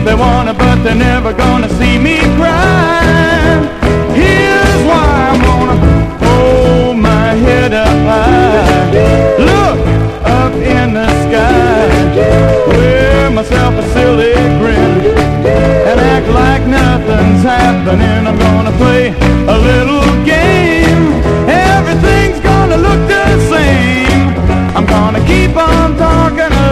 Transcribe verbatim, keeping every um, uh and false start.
they wanna, but they're never gonna see me cry. Here's why I'm gonna hold my head up high, look up in the sky, wear myself a silly grin, and act like nothing's happening. I'm gonna play a little game. Everything's gonna look the same. I'm gonna keep on talking